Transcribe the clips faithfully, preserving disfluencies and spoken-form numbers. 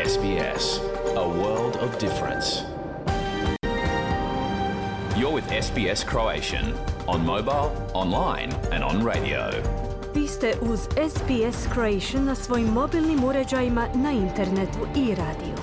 S B S, a world of difference. You're with S B S Croatian on mobile, online and on radio. Vi ste uz S B S Croatian na svojim mobilnim uređajima, na internetu i radiju.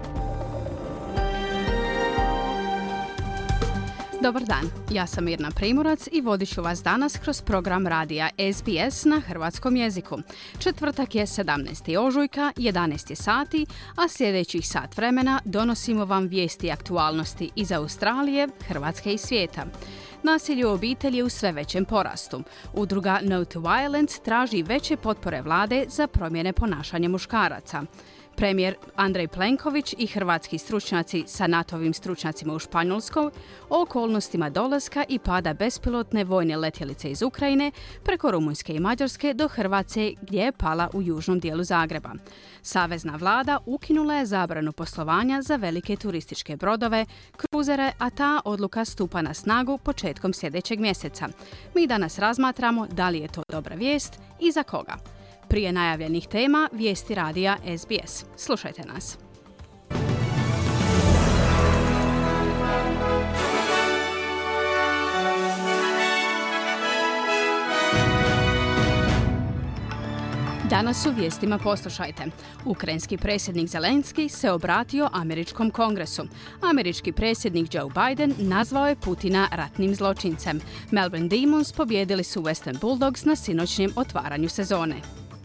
Dobar dan, ja sam Mirna Primorac i vodit ću vas danas kroz program radija S B S na hrvatskom jeziku. Četvrtak je sedamnaestog ožujka, jedanaest sati, a sljedećih sat vremena donosimo vam vijesti i aktualnosti iz Australije, Hrvatske i svijeta. Nasilje u obitelji je u sve većem porastu. Udruga No to Violence traži veće potpore vlade za promjene ponašanja muškaraca. Premijer Andrej Plenković i hrvatski stručnjaci sa natovim stručnjacima u Španjolskoj o okolnostima dolaska i pada bespilotne vojne letjelice iz Ukrajine preko Rumunjske i Mađarske do Hrvatske gdje je pala u južnom dijelu Zagreba. Savezna vlada ukinula je zabranu poslovanja za velike turističke brodove, kruzere, a ta odluka stupa na snagu početkom sljedećeg mjeseca. Mi danas razmatramo da li je to dobra vijest i za koga. Prije najavljenih tema, vijesti radija S B S. Slušajte nas. Danas u vijestima poslušajte. Ukrajinski predsjednik Zelenski se obratio američkom kongresu. Američki predsjednik Joe Biden nazvao je Putina ratnim zločincem. Melbourne Demons pobijedili su Western Bulldogs na sinoćnjem otvaranju sezone.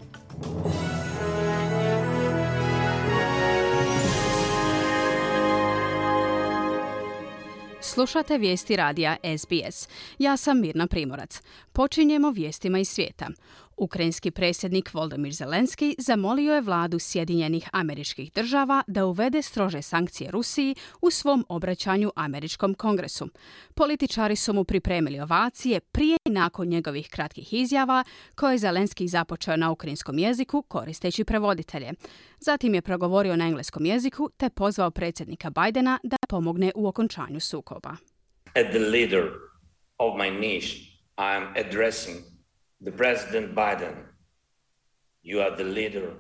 Slušate vijesti radija S B S. Ja sam Mirna Primorac. Počinjemo vijestima iz svijeta. Ukrajinski predsjednik Volodymyr Zelenski zamolio je vladu Sjedinjenih Američkih Država da uvede strože sankcije Rusiji u svom obraćanju američkom kongresu. Političari su mu pripremili ovacije prije i nakon njegovih kratkih izjava koje je Zelenski započeo na ukrajinskom jeziku koristeći prevoditelje. Zatim je progovorio na engleskom jeziku te pozvao predsjednika Bidena da pomogne u okončanju sukoba. As the leader of my nation, I am addressing the President Biden. You are the leader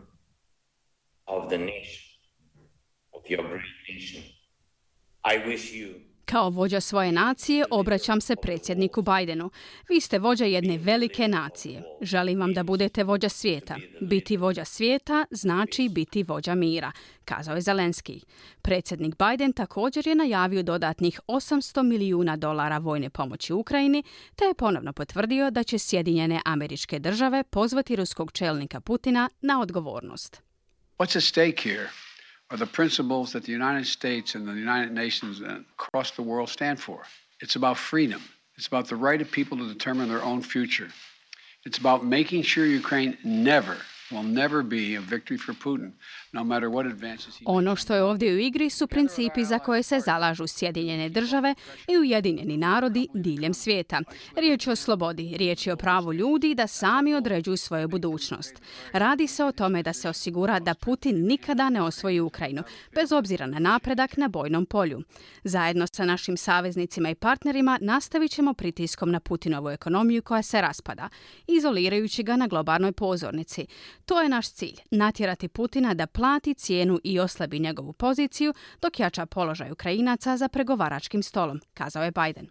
of the nation, of your great nation. I wish you Kao vođa svoje nacije obraćam se predsjedniku Bidenu. Vi ste vođa jedne velike nacije. Želim vam da budete vođa svijeta. Biti vođa svijeta znači biti vođa mira, kazao je Zelenski. Predsjednik Biden također je najavio dodatnih osamsto milijuna dolara vojne pomoći Ukrajini, te je ponovno potvrdio da će Sjedinjene Američke Države pozvati ruskog čelnika Putina na odgovornost. What's at stake here are the principles that the United States and the United Nations and across the world stand for. It's about freedom. It's about the right of people to determine their own future. It's about making sure Ukraine never will never be a victory for Putin, no matter what advances he Ono što je ovdje u igri su principi za koje se zalažu Sjedinjene Države i Ujedinjeni narodi diljem svijeta. Riječ je o slobodi, riječ je o pravu ljudi da sami određuju svoju budućnost. Radi se o tome da se osigura da Putin nikada ne osvoji Ukrajinu, bez obzira na napredak na bojnom polju. Zajedno sa našim saveznicima i partnerima nastavit ćemo pritiskom na Putinovu ekonomiju koja se raspada, izolirajući ga na globalnoj pozornici. To je naš cilj, natjerati Putina da plati cijenu i oslabi njegovu poziciju dok jača položaj Ukrajinaca za pregovaračkim stolom, kazao je Biden.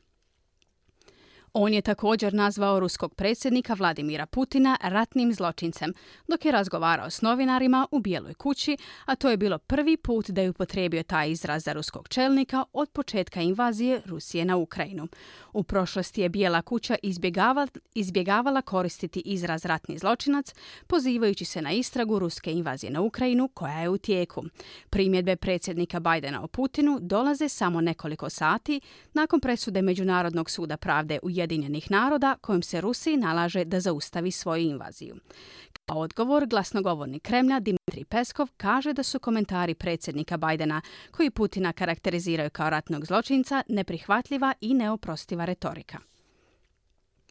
On je također nazvao ruskog predsjednika Vladimira Putina ratnim zločincem dok je razgovarao s novinarima u Bijeloj kući, a to je bilo prvi put da je upotrijebio taj izraz za ruskog čelnika od početka invazije Rusije na Ukrajinu. U prošlosti je Bijela kuća izbjegavala, izbjegavala koristiti izraz ratni zločinac, pozivajući se na istragu ruske invazije na Ukrajinu koja je u tijeku. Primjedbe predsjednika Bidena o Putinu dolaze samo nekoliko sati nakon presude Međunarodnog suda pravde u Ujedinjenih naroda kojim se Rusiji nalaže da zaustavi svoju invaziju. Kao odgovor, glasnogovornik Kremlja Dmitrij Peskov kaže da su komentari predsjednika Bidena, koji Putina karakteriziraju kao ratnog zločinca, neprihvatljiva i neoprostiva retorika.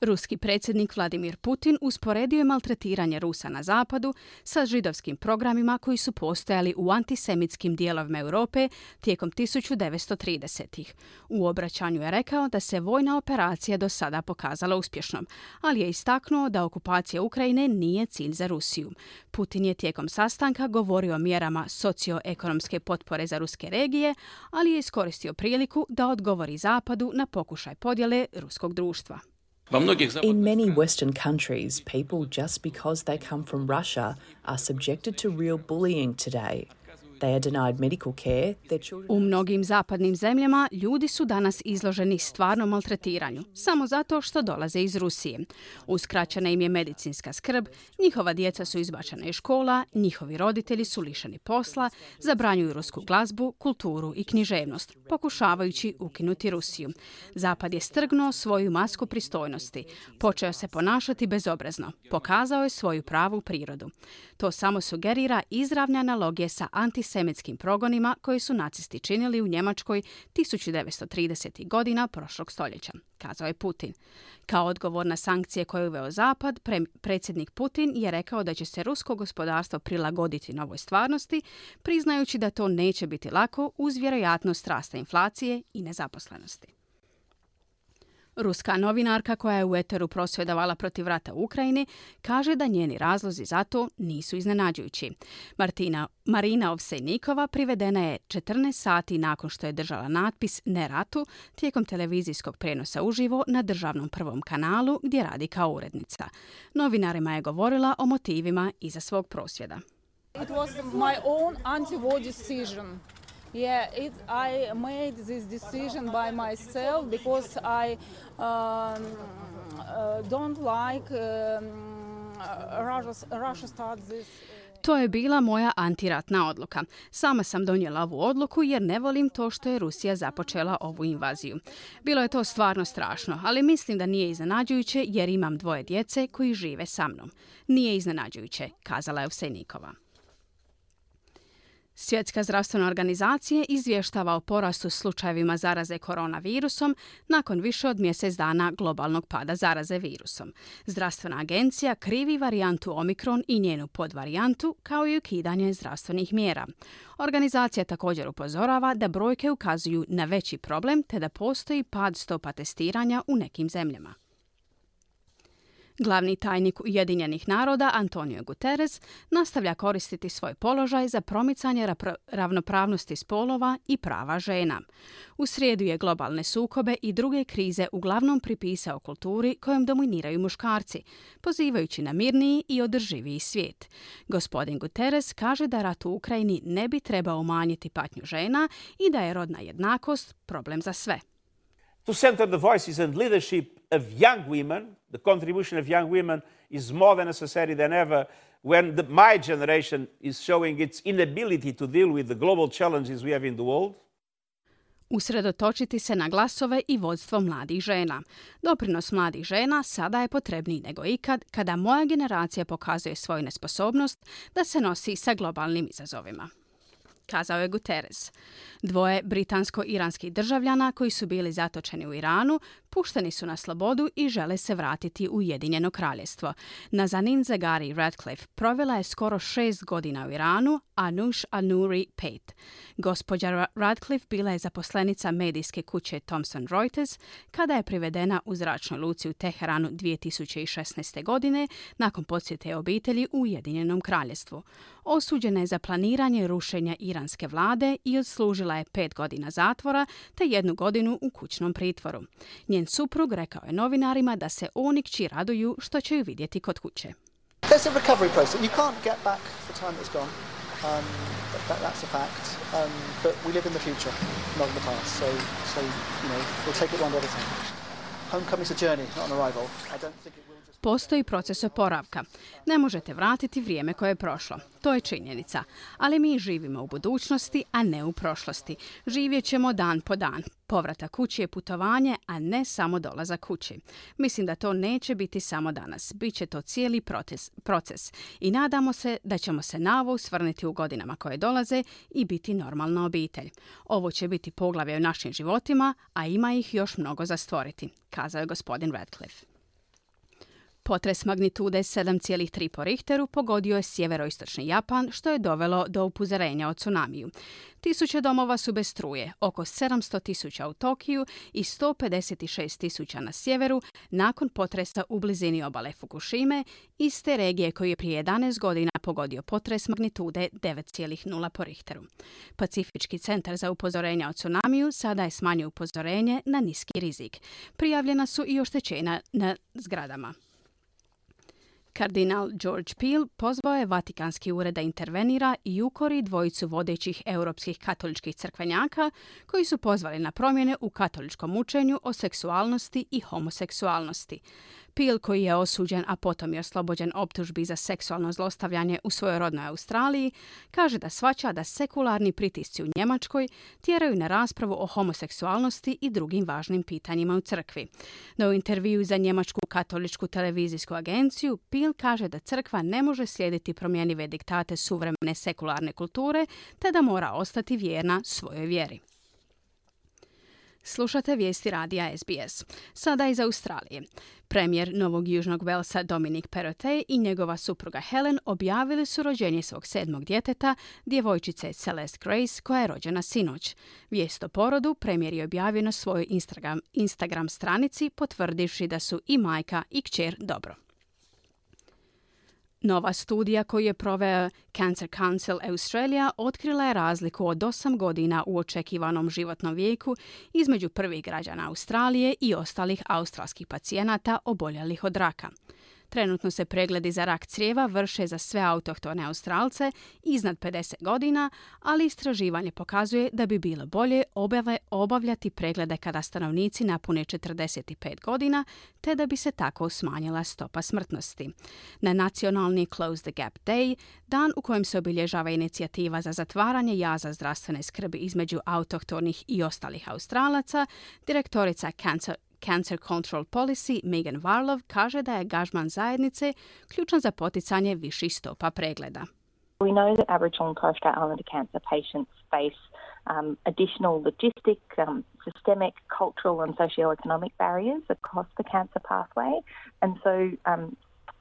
Ruski predsjednik Vladimir Putin usporedio je maltretiranje Rusa na zapadu sa židovskim programima koji su postojali u antisemitskim dijelovima Europe tijekom tisuću devetsto tridesetih. U obraćanju je rekao da se vojna operacija do sada pokazala uspješnom, ali je istaknuo da okupacija Ukrajine nije cilj za Rusiju. Putin je tijekom sastanka govorio o mjerama socioekonomske potpore za ruske regije, ali je iskoristio priliku da odgovori zapadu na pokušaj podjele ruskog društva. In many Western countries, people just because they come from Russia are subjected to real bullying today. They are denied medical care. Their children... U mnogim zapadnim zemljama ljudi su danas izloženi stvarnom maltretiranju, samo zato što dolaze iz Rusije. Uskraćena im je medicinska skrb, njihova djeca su izbačena iz škola, njihovi roditelji su lišeni posla, zabranjuju rusku glazbu, kulturu i književnost, pokušavajući ukinuti Rusiju. Zapad je strgnuo svoju masku pristojnosti, počeo se ponašati bezobrazno, pokazao je svoju pravu prirodu. To samo sugerira izravne analogije sa antisemitskim progonima koje su nacisti činili u Njemačkoj tisuću devetsto tridesetih godina prošlog stoljeća, kazao je Putin. Kao odgovor na sankcije koje je uveo Zapad, pre- predsjednik Putin je rekao da će se rusko gospodarstvo prilagoditi novoj stvarnosti, priznajući da to neće biti lako uz vjerojatnost rasta inflacije i nezaposlenosti. Ruska novinarka koja je u eteru prosvjedovala protiv rata u Ukrajini kaže da njeni razlozi za to nisu iznenađujući. Martina, Marina Ovsejnikova privedena je četrnaest sati nakon što je držala natpis "Ne ratu" tijekom televizijskog prijenosa uživo na državnom prvom kanalu gdje radi kao urednica. Novinarima je govorila o motivima iza svog prosvjeda. It was my own anti-war decision. Yeah, it, I made this decision by myself because I um, uh, don't like um, Russia, Russia starts this. To je bila moja antiratna odluka. Sama sam donijela ovu odluku jer ne volim to što je Rusija započela ovu invaziju. Bilo je to stvarno strašno, ali mislim da nije iznenađujuće jer imam dvoje djece koji žive sa mnom. Nije iznenađujuće, kazala je Ovsejnikova. Svjetska zdravstvena organizacija izvještava o porastu slučajevima zaraze koronavirusom nakon više od mjesec dana globalnog pada zaraze virusom. Zdravstvena agencija krivi varijantu Omikron i njenu podvarijantu kao i ukidanje zdravstvenih mjera. Organizacija također upozorava da brojke ukazuju na veći problem te da postoji pad stopa testiranja u nekim zemljama. Glavni tajnik Ujedinjenih naroda Antonio Guterres nastavlja koristiti svoj položaj za promicanje rapro- ravnopravnosti spolova i prava žena. U srijedu je globalne sukobe i druge krize uglavnom pripisao kulturi kojom dominiraju muškarci, pozivajući na mirniji i održiviji svijet. Gospodin Guterres kaže da rat u Ukrajini ne bi trebao umanjiti patnju žena i da je rodna jednakost problem za sve. To center the voices and leadership of young women, the contribution of young women is more than necessary than ever when the, my generation is showing its inability to deal with the global challenges we have in the world. Usredotočiti se na glasove i vodstvo mladih žena. Doprinos mladih žena sada je potrebniji nego ikad kada moja generacija pokazuje svoju nesposobnost da se nosi sa globalnim izazovima, kazao je Guterres. Dvoje britansko-iranskih državljana koji su bili zatočeni u Iranu pušteni su na slobodu i žele se vratiti u Ujedinjeno kraljevstvo. Nazanin Zaghari Ratcliffe provela je skoro šest godina u Iranu, a Nush Al-Nouri pet. Gospođa Ratcliffe bila je zaposlenica medijske kuće Thomson Reuters kada je privedena u zračnoj luci u Teheranu dvije tisuće šesnaeste. godine nakon posjete obitelji u Ujedinjenom kraljevstvu. Osuđena je za planiranje rušenja iranske vlade i odslužila je pet godina zatvora te jednu godinu u kućnom pritvoru. Njen suprug rekao je novinarima da se on i kći raduju što će ju vidjeti kod kuće. There's a recovery process. You can't get back the time that's gone. Um, that, that's a fact. Um, but we live in the future, not in the past. So, so you know, we'll take it one day at a time. Homecoming's a journey, not an arrival. I don't think it will just... Postoji proces oporavka. Ne možete vratiti vrijeme koje je prošlo. To je činjenica. Ali mi živimo u budućnosti, a ne u prošlosti. Živjet ćemo dan po dan. Povratak kući je putovanje, a ne samo dolazak kući. Mislim da to neće biti samo danas. Biće to cijeli proces, proces. I nadamo se da ćemo se na ovo usvrniti u godinama koje dolaze i biti normalna obitelj. Ovo će biti poglavlje u našim životima, a ima ih još mnogo za stvoriti, kazao je gospodin Ratcliffe. Potres magnitude sedam zarez tri po Richteru pogodio je sjeveroistočni Japan, što je dovelo do upozorenja o tsunamiju. Tisuće domova su bez struje, oko sedamsto tisuća u Tokiju i sto pedeset šest tisuća na sjeveru nakon potresa u blizini obale Fukushime, iste regije koju je prije jedanaest godina pogodio potres magnitude devet zarez nula po Richteru. Pacifički centar za upozorenja o tsunamiju sada je smanjio upozorenje na niski rizik. Prijavljena su i oštećenja na zgradama. Kardinal George Peel pozvao je Vatikanski ured da intervenira i ukori dvojicu vodećih europskih katoličkih crkvenjaka koji su pozvali na promjene u katoličkom učenju o seksualnosti i homoseksualnosti. Peel, koji je osuđen, a potom je oslobođen optužbi za seksualno zlostavljanje u svojoj rodnoj Australiji, kaže da shvaća da sekularni pritisci u Njemačkoj tjeraju na raspravu o homoseksualnosti i drugim važnim pitanjima u crkvi. No u intervju za Njemačku katoličku televizijsku agenciju, Peel kaže da crkva ne može slijediti promjenjive diktate suvremene sekularne kulture, te da mora ostati vjerna svojoj vjeri. Slušate vijesti radija S B S. Sada iz Australije. Premijer Novog Južnog Velsa Dominic Perrottet i njegova supruga Helen objavili su rođenje svog sedmog djeteta, djevojčice Celeste Grace, koja je rođena sinoć. Vijest o porodu premijer je objavio na svojoj Instagram, Instagram stranici, potvrdivši da su i majka i kćer dobro. Nova studija koju je proveo Cancer Council Australia otkrila je razliku od osam godina u očekivanom životnom vijeku između prvih građana Australije i ostalih australskih pacijenata oboljelih od raka. Trenutno se pregledi za rak crijeva vrše za sve autohtone Australce iznad pedeset godina, ali istraživanje pokazuje da bi bilo bolje objave, obavljati preglede kada stanovnici napune četrdeset pet godina, te da bi se tako smanjila stopa smrtnosti. Na nacionalni Close the Gap Day, dan u kojem se obilježava inicijativa za zatvaranje jaza zdravstvene skrbi između autohtonih i ostalih Australaca, direktorica Cancer Cancer Control Policy Megan Varlov kaže da je angažman zajednice ključan za poticanje viših stopa pregleda. We know that Aboriginal and Torres Strait Islander cancer patients face um, additional logistic, um, systemic, cultural and socioeconomic barriers across the cancer pathway, and so um,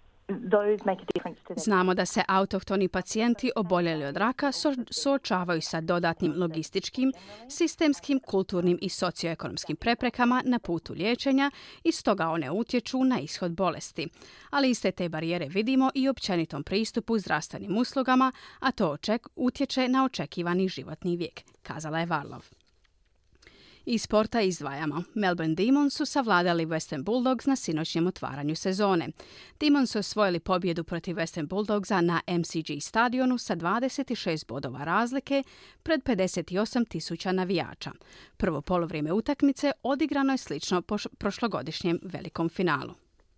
Znamo da se autohtoni pacijenti oboljeli od raka suočavaju sa dodatnim logističkim, sistemskim, kulturnim i socioekonomskim preprekama na putu liječenja i stoga one utječu na ishod bolesti. Ali iste te barijere vidimo i u općenitom pristupu zdravstvenim uslugama, a to oček, utječe na očekivani životni vijek, kazala je Varlov. Iz sporta izdvajamo. Melbourne Demons su savladali Western Bulldogs na sinoćnjem otvaranju sezone. Demons su osvojili pobjedu protiv Western Bulldogsa na M C G stadionu sa dvadeset šest bodova razlike pred pedeset osam tisuća navijača. Prvo polovrijeme utakmice odigrano je slično po prošlogodišnjem velikom finalu.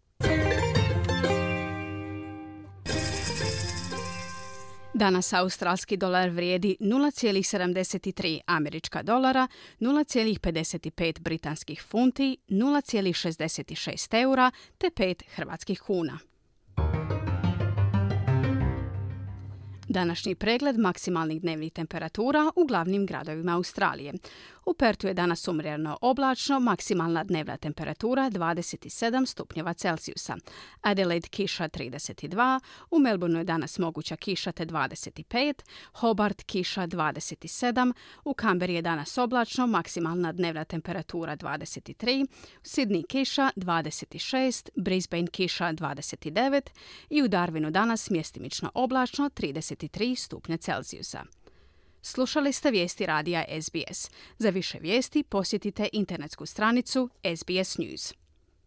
Danas australski dolar vrijedi nula zarez sedamdeset tri američka dolara, nula zarez pedeset pet britanskih funti, nula zarez šezdeset šest eura te pet hrvatskih kuna. Današnji pregled maksimalnih dnevnih temperatura u glavnim gradovima Australije. U Pertu je danas umjereno oblačno, maksimalna dnevna temperatura dvadeset sedam stupnjeva Celzijusa. Adelaide kiša trideset dva, u Melbourneu je danas moguća kiša te dvadeset pet, Hobart kiša dvadeset sedam, u Canberri je danas oblačno, maksimalna dnevna temperatura dvadeset tri, u Sydney kiša dvadeset šest, Brisbane kiša dvadeset devet i u Darwinu danas mjestimično oblačno trideset tri stupnja Celzijusa. Slušali ste vijesti radija S B S. Za više vijesti posjetite internetsku stranicu S B S News.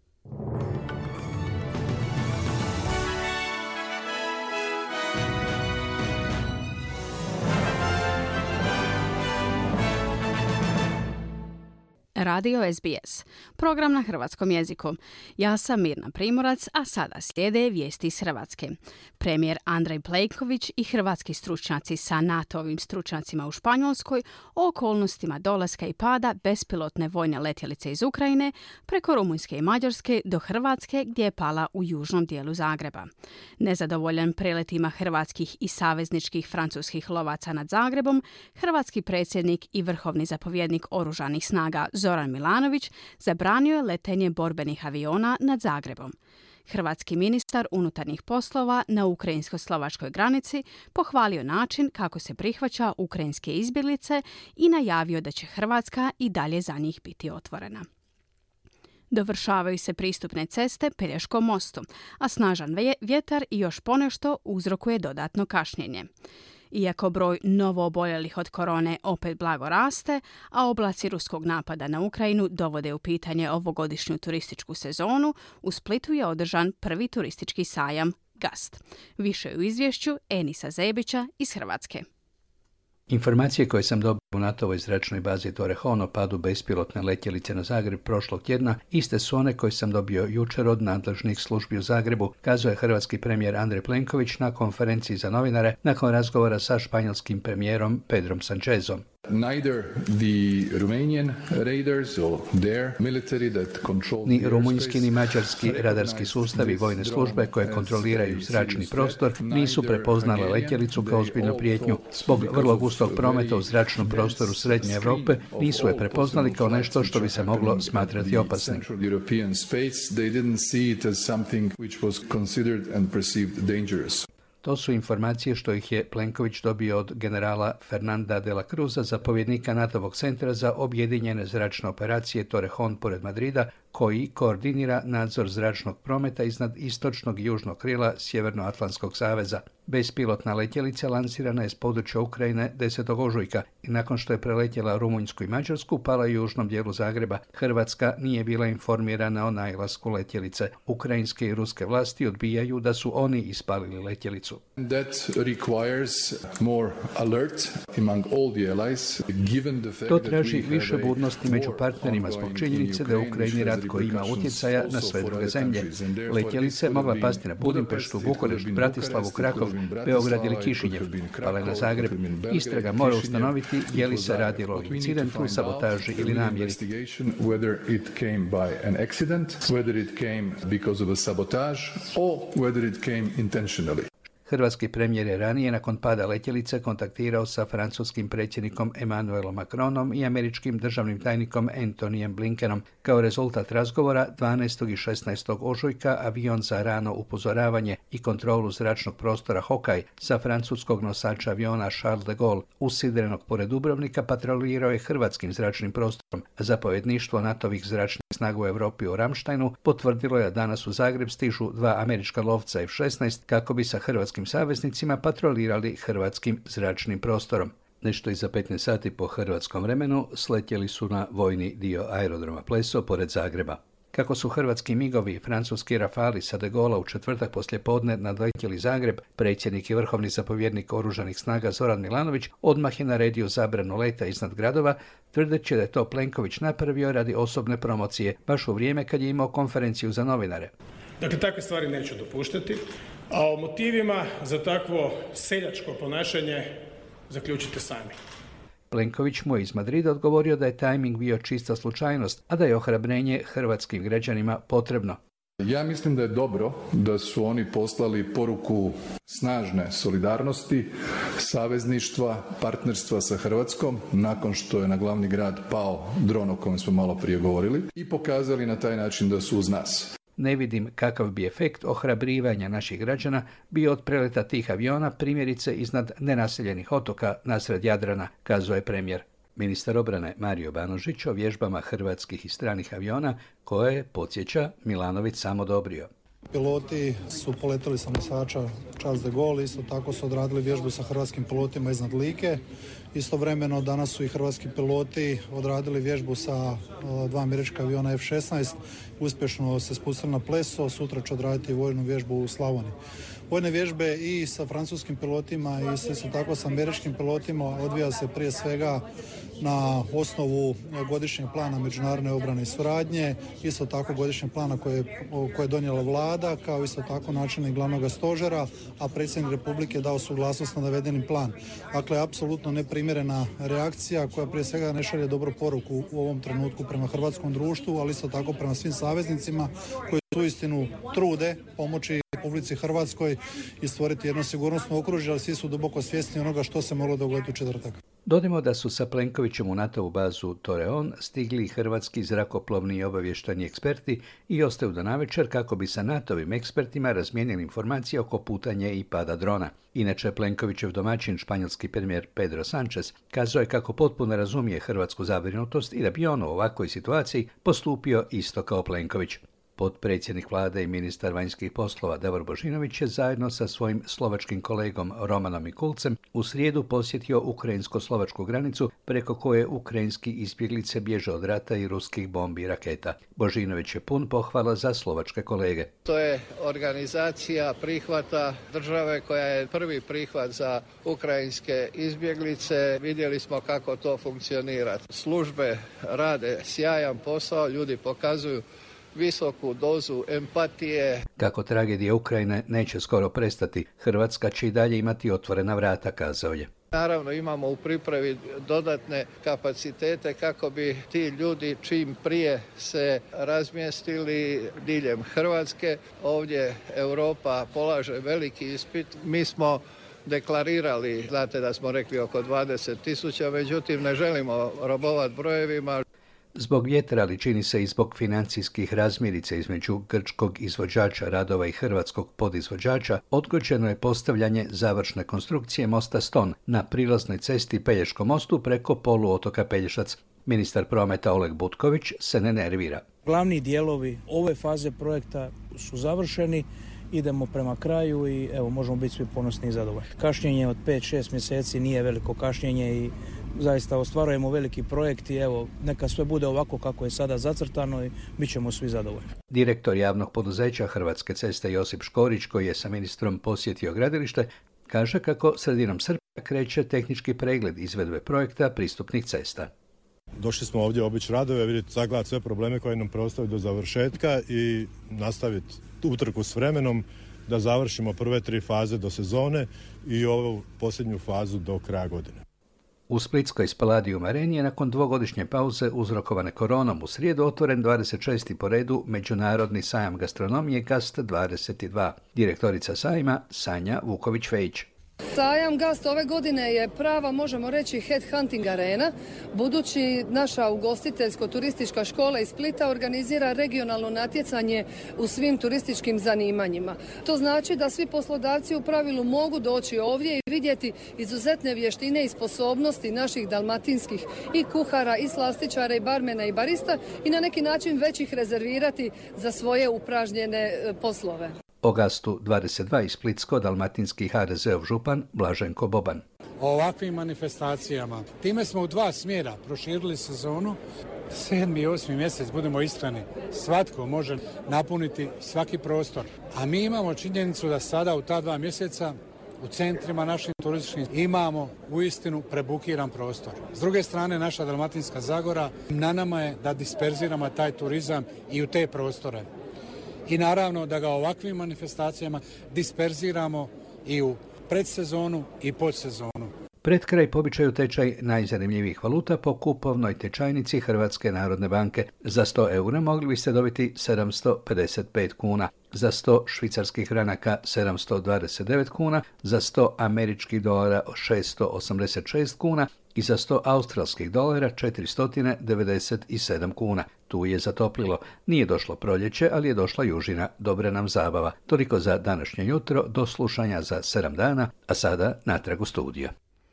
Radio S B S. Program na hrvatskom jeziku. Ja sam Mirna Primorac, a sada slijede vijesti iz Hrvatske. Premijer Andrej Plenković i hrvatski stručnjaci sa NATO-ovim stručnjacima u Španjolskoj o okolnostima dolaska i pada bespilotne vojne letjelice iz Ukrajine preko Rumunjske i Mađarske do Hrvatske gdje je pala u južnom dijelu Zagreba. Nezadovoljan preletima hrvatskih i savezničkih francuskih lovaca nad Zagrebom, hrvatski predsjednik i vrhovni zapovjednik oružanih snaga Zoran Milanović zabranio je letenje borbenih aviona nad Zagrebom. Hrvatski ministar unutarnjih poslova na ukrajinsko-slovačkoj granici pohvalio način kako se prihvaća ukrajinske izbjeglice i najavio da će Hrvatska i dalje za njih biti otvorena. Dovršavaju se pristupne ceste Pelješkom mostu, a snažan vjetar i još ponešto uzrokuje dodatno kašnjenje. Iako broj novooboljelih od korone opet blago raste, a oblaci ruskog napada na Ukrajinu dovode u pitanje ovogodišnju turističku sezonu, u Splitu je održan prvi turistički sajam Gast. Više u izvješću Enisa Zebića iz Hrvatske. Informacije koje sam dobio u NATO-ovoj zračnoj bazi Torrejon o padu bespilotne letjelice na Zagreb prošlog tjedna iste su one koje sam dobio jučer od nadležnih službi u Zagrebu, kazao je hrvatski premijer Andrej Plenković na konferenciji za novinare nakon razgovora sa španjolskim premijerom Pedrom Sanchezom. Neither the Romanian raiders or their military that control ni rumunjski ni mađarski radarski sustavi vojne službe koje kontroliraju zračni prostor nisu prepoznale letjelicu kao ozbiljnu prijetnju. Zbog vrlo gustog prometa u zračnom prostoru Srednje Europe nisu je prepoznali kao nešto što bi se moglo smatrati opasnim. To su informacije što ih je Plenković dobio od generala Fernanda de la Cruza, zapovjednika NATO-vog centra za objedinjene zračne operacije Torrejon pored Madrida, koji koordinira nadzor zračnog prometa iznad istočnog i južnog krila Sjevernoatlantskog saveza. Bespilotna letjelica lansirana je s područja Ukrajine desetog ožujka i nakon što je preletjela Rumunjsku i Mađarsku, pala u južnom dijelu Zagreba. Hrvatska nije bila informirana o najlasku letjelice. Ukrajinske i ruske vlasti odbijaju da su oni ispalili letjelicu. To traži više budnosti među partnerima zbog činjenice da je Ukrajini rat koji ima utjecaja na sve druge zemlje. Letjelica je mogla pasti na Budimpeštu, Bukurešt, Bratislavu, Krakov, Beograd ili Kišinjev, pala je na Zagreb. Istraga mora ustanoviti je li se radilo o incidentu, sabotaži ili namjeri. Hrvatski premijer je ranije nakon pada letjelice kontaktirao sa francuskim predsjednikom Emmanuelom Macronom i američkim državnim tajnikom Antonyjem Blinkenom. Kao rezultat razgovora dvanaestog i šesnaestog ožujka avion za rano upozoravanje i kontrolu zračnog prostora Hawkeye sa francuskog nosača aviona Charles de Gaulle usidrenog pored Dubrovnika patrolirao je hrvatskim zračnim prostorom. Zapovjedništvo NATO-vih zračnih snaga u Europi u Ramsteinu potvrdilo je da danas u Zagreb stižu dva američka lovca F šesnaest kako bi sa hrvatskim saveznicima patrolirali hrvatskim zračnim prostorom. Nešto iza petnaest sati po hrvatskom vremenu sletjeli su na vojni dio aerodroma Pleso pored Zagreba. Kako su hrvatski migovi i francuski Rafali sa de Gaulla u četvrtak poslijepodne nadletjeli Zagreb, predsjednik i vrhovni zapovjednik oružanih snaga Zoran Milanović odmah je naredio zabranu leta iznad gradova, tvrdeći da je to Plenković napravio radi osobne promocije, baš u vrijeme kad je imao konferenciju za novinare. Dakle, takve stvari neću dopuštati, a o motivima za takvo seljačko ponašanje zaključite sami. Plenković mu je iz Madrida odgovorio da je tajming bio čista slučajnost, a da je ohrabrenje hrvatskim građanima potrebno. Ja mislim da je dobro da su oni poslali poruku snažne solidarnosti, savezništva, partnerstva sa Hrvatskom nakon što je na glavni grad pao dron o kojem smo malo prije govorili i pokazali na taj način da su uz nas. Ne vidim kakav bi efekt ohrabrivanja naših građana bio od preleta tih aviona, primjerice iznad nenaseljenih otoka nasred Jadrana, kazao je premijer. Ministar obrane Mario Banožić o vježbama hrvatskih i stranih aviona koje je, podsjeća, Milanović sam odobrio. Piloti su poletili sa nosača Charles de Gaulle, isto tako su odradili vježbu sa hrvatskim pilotima iznad Like. Istovremeno danas su i hrvatski piloti odradili vježbu sa dva američka aviona F šesnaest, uspješno se spustili na Pleso, sutra će odraditi vojnu vježbu u Slavoniji. Vojne vježbe i sa francuskim pilotima i isto tako sa američkim pilotima odvija se prije svega na osnovu godišnjeg plana međunarodne obrane i suradnje, isto tako godišnjeg plana koje, koje je donijela vlada, kao isto tako načelnik glavnog stožera, a predsjednik Republike dao suglasnost na navedeni plan. Dakle, apsolutno neprimjerena reakcija koja prije svega ne šalje dobru poruku u ovom trenutku prema hrvatskom društvu, ali isto tako prema svim saveznicima koji su uistinu trude pomoći Republici Hrvatskoj i stvoriti jedno sigurnosno okružje, ali svi su duboko svjesni onoga što se moglo dogoditi u četvrtak. Dodajmo da su sa Plenkovićem u NATO-vu bazu Torreon stigli hrvatski zrakoplovni i obavještajni eksperti i ostaju do navečer kako bi sa NATO-vim ekspertima razmijenili informacije oko putanja i pada drona. Inače, Plenkovićev domaćin, španjolski premijer Pedro Sánchez, kazao je kako potpuno razumije hrvatsku zabrinutost i da bi on u ovakvoj situaciji postupio isto kao Plenković. Potpredsjednik vlade i ministar vanjskih poslova Davor Božinović je zajedno sa svojim slovačkim kolegom Romanom Mikulcem u srijedu posjetio ukrajinsko-slovačku granicu preko koje ukrajinski izbjeglice bježe od rata i ruskih bombi i raketa. Božinović je pun pohvala za slovačke kolege. To je organizacija prihvata države koja je prvi prihvat za ukrajinske izbjeglice. Vidjeli smo kako to funkcionira. Službe rade sjajan posao, ljudi pokazuju visoku dozu empatije. Kako tragedija Ukrajine neće skoro prestati, Hrvatska će i dalje imati otvorena vrata, kazao je. Naravno, imamo u pripravi dodatne kapacitete kako bi ti ljudi čim prije se razmjestili diljem Hrvatske. Ovdje Europa polaže veliki ispit. Mi smo deklarirali, znate da smo rekli oko dvadeset tisuća, međutim ne želimo robovati brojevima. Zbog vjetra, ali čini se i zbog financijskih razmirica između grčkog izvođača radova i hrvatskog podizvođača, odgođeno je postavljanje završne konstrukcije mosta Ston na prilaznoj cesti Pelješkom mostu preko poluotoka Pelješac. Ministar prometa Oleg Butković se ne nervira. Glavni dijelovi ove faze projekta su završeni, idemo prema kraju i evo možemo biti svi ponosni i zadovoljni. Kašnjenje od pet šest mjeseci nije veliko kašnjenje i zaista ostvarujemo veliki projekt i evo, neka sve bude ovako kako je sada zacrtano i bit ćemo svi zadovoljni. Direktor javnog poduzeća Hrvatske ceste Josip Škorić, koji je sa ministrom posjetio gradilište, kaže kako sredinom srpnja kreće tehnički pregled izvedbe projekta pristupnih cesta. Došli smo ovdje obići radove, vidjeti, sagledati sve probleme koje nam preostaju do završetka i nastaviti utrku s vremenom da završimo prve tri faze do sezone i ovu posljednju fazu do kraja godine. U Splitskoj Spaladium Areni je nakon dvogodišnje pauze uzrokovane koronom u srijedu otvoren dvadeset šesti po redu Međunarodni sajam gastronomije Gast dvadeset dva. Direktorica sajma Sanja Vuković-Fejić. Sajam Gast ove godine je prava, možemo reći, headhunting arena, budući naša ugostiteljsko-turistička škola iz Splita organizira regionalno natjecanje u svim turističkim zanimanjima. To znači da svi poslodavci u pravilu mogu doći ovdje i vidjeti izuzetne vještine i sposobnosti naših dalmatinskih i kuhara, i slastičara, i barmena, i barista i na neki način već ih rezervirati za svoje upražnjene poslove. O Gastu dvadeset dva i splitsko-dalmatinski ha de zeov župan Blaženko Boban. O ovakvim manifestacijama. Time smo u dva smjera proširili sezonu. Sedmi i osmi mjesec, budemo iskreni, svatko može napuniti svaki prostor. A mi imamo činjenicu da sada u ta dva mjeseca u centrima našim turističkim imamo uistinu prebukiran prostor. S druge strane, naša Dalmatinska Zagora, na nama je da disperziramo taj turizam i u te prostore. I naravno da ga ovakvim manifestacijama disperziramo i u predsezonu i podsezonu. Pred kraj po običaju tečaj najzanimljivijih valuta po kupovnoj tečajnici Hrvatske narodne banke. Za sto eura mogli biste dobiti sedamsto pedeset pet kuna, za sto švicarskih franaka sedamsto dvadeset devet kuna, za sto američkih dolara šesto osamdeset šest kuna i za sto australskih dolara četiristo devedeset sedam kuna. Tu je zatoplilo. Nije došlo proljeće, ali je došla južina. Dobra nam zabava. Toliko za današnje jutro, do slušanja za sedam dana, a sada natrag u studio.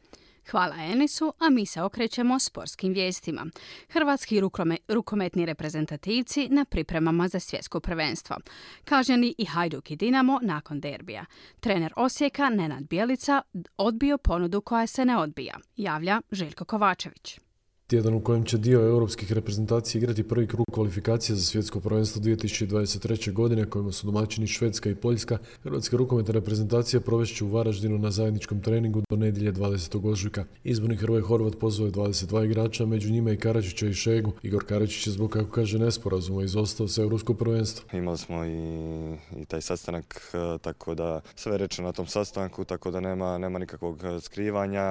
Hvala Enisu, a mi se okrećemo sportskim vijestima. Hrvatski rukome, rukometni reprezentativci na pripremama za svjetsko prvenstvo. Kažnjeni i Hajduk i Dinamo nakon derbija. Trener Osijeka Nenad Bjelica odbio ponudu koja se ne odbija, javlja Željko Kovačević. Tjedan u kojem će dio europskih reprezentacija igrati prvi krug kvalifikacija za svjetsko prvenstvo dvije tisuće dvadeset treće. godine, kojima su domaćini Švedska i Poljska, hrvatska rukometna reprezentacija provest će u Varaždinu na zajedničkom treningu do nedjelje dvadesetog ožujka. Izbornik Hrvoje Horvat pozvao je dvadeset dva igrača, među njima i Karačića i Šegu. Igor Karačić je zbog, kako kaže, nesporazuma izostao sa europskog prvenstva. Imali smo i, i taj sastanak, tako da sve reče na tom sastanku, tako da nema, nema nikakvog skrivanja.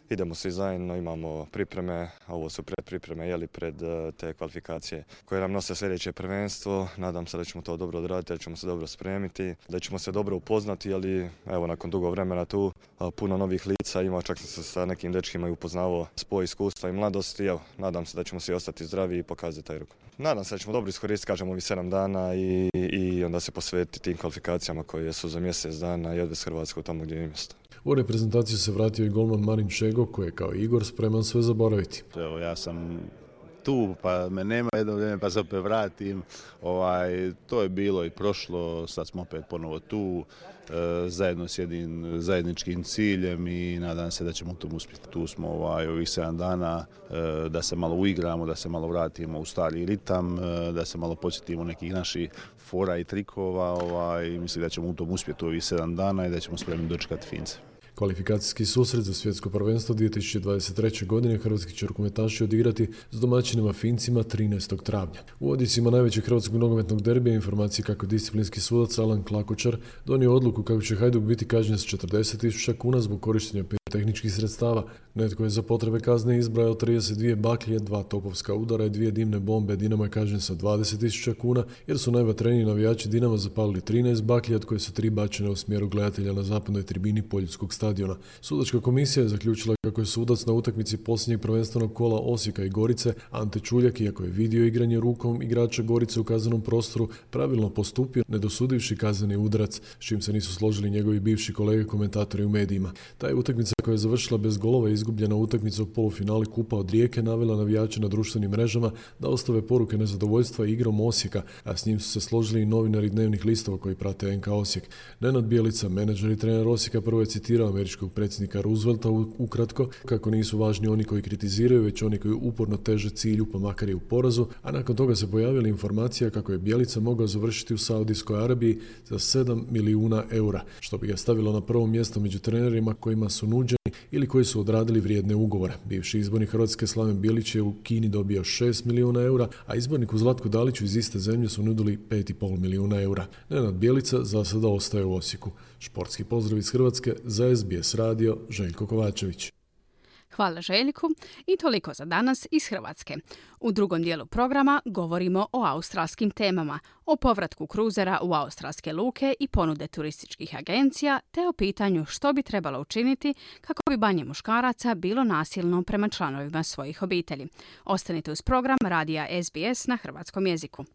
idemo svi zajedno, imamo pripreme, ovo su predpripreme, jeli pred te kvalifikacije koje nam nose sljedeće prvenstvo. Nadam se da ćemo to dobro odraditi, da ćemo se dobro spremiti, da ćemo se dobro upoznati, ali evo nakon dugo vremena tu puno novih lica ima, čak sam se sa nekim dečkima i upoznavao, spoj iskustva i mladosti. Evo, nadam se da ćemo svi ostati zdravi i pokazati taj ruku. Nadam se da ćemo dobro iskoristiti, kažemo, ovih sedam dana i, i onda se posvetiti tim kvalifikacijama koje su za mjesec dana i odvesti Hrvatsku tamo gdje je mjesto. U reprezentaciju se vratio i golman Marin Šego, koji je kao Igor spreman sve zaboraviti. Evo, ja sam tu, pa me nema jedno vrijeme, pa se opet vratim. Ovaj, to je bilo i prošlo, sad smo opet ponovo tu, e, zajedno s jednim zajedničkim ciljem i nadam se da ćemo u tom uspjeti. Tu smo ovaj, ovih sedam dana e, da se malo uigramo, da se malo vratimo u stari ritam, e, da se malo podsjetimo nekih naših fora i trikova. Ovaj, mislim da ćemo u tom uspjeti ovih sedam dana i da ćemo spremni dočekati Fince. Kvalifikacijski susret za svjetsko prvenstvo dvije tisuće dvadeset treće. godine hrvatski će rukometaši odigrati s domaćinima Fincima trinaestog travnja. U odjecima najvećeg hrvatskog nogometnog derbija informacije kako je disciplinski sudac Alan Klakočar donio odluku kako će Hajduk biti kažnjen s četrdeset tisuća kuna zbog korištenja tehničkih sredstava. Netko je za potrebe kazne izbrojao trideset dvije baklje, dva topovska udara i dvije dimne bombe. Dinamo je kažnjen sa dvadeset tisuća kuna jer su najvatreniji navijači Dinama zapalili trinaest baklji, od koje su tri bačene u smjeru gledatelja na zapadnoj tribini Poljudskog stadiona. Sudačka komisija je zaključila kako je sudac na utakmici posljednjeg prvenstvenog kola Osijeka i Gorice Ante Čuljak, iako je vidio igranje rukom igrača Gorice u kaznenom prostoru, pravilno postupio ne dosudivši kazneni udarac, s čim se nisu složili njegovi bivši kolege komentatori u medijima. Ta je utakmica koja je završila bez golova i izgubljena utakmica u polufinali Kupa od Rijeke navela navijače na društvenim mrežama da ostave poruke nezadovoljstva igrom Osijeka, a s njim su se složili i novinari dnevnih listova koji prate N K Osijek. Nenad Bjelica, menadžer i trener Osijeka, prvo je citirao američkog predsjednika Roosevelta ukratko kako nisu važni oni koji kritiziraju, već oni koji uporno teže cilju pa makar i u porazu, a nakon toga se pojavila informacija kako je Bjelica mogao završiti u Saudijskoj Arabiji za sedam milijuna eura, što bi ga stavilo na prvo mjesto među trenerima kojima su nuđeni ili koji su odradili vrijedne ugovore. Bivši izbornik Hrvatske Slaven Bilić je u Kini dobio šest milijuna eura, a izborniku Zlatku Daliću iz iste zemlje su nudili pet i pol milijuna eura. Nenad Bjelica za sada ostaje u Osijeku. Športski pozdrav iz Hrvatske za S B S radio, Željko Kovačević. Hvala Željku i toliko za danas iz Hrvatske. U drugom dijelu programa govorimo o australskim temama, o povratku kruzera u australske luke i ponude turističkih agencija, te o pitanju što bi trebalo učiniti kako bi banje muškaraca bilo nasilno prema članovima svojih obitelji. Ostanite uz program radija S B S na hrvatskom jeziku.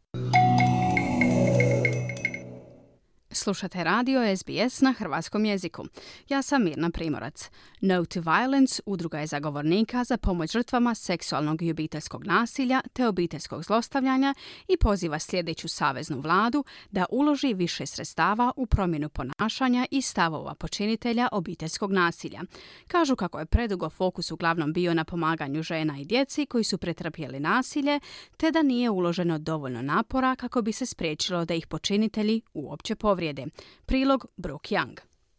Slušate radio S B S na hrvatskom jeziku. Ja sam Mirna Primorac. No to Violence udruga je zagovornika za pomoć žrtvama seksualnog i obiteljskog nasilja te obiteljskog zlostavljanja i poziva sljedeću saveznu vladu da uloži više sredstava u promjenu ponašanja i stavova počinitelja obiteljskog nasilja. Kažu kako je predugo fokus uglavnom bio na pomaganju žena i djeci koji su pretrpjeli nasilje, te da nije uloženo dovoljno napora kako bi se spriječilo da ih počinitelji uopće povrijede. Prilog Brooke Young.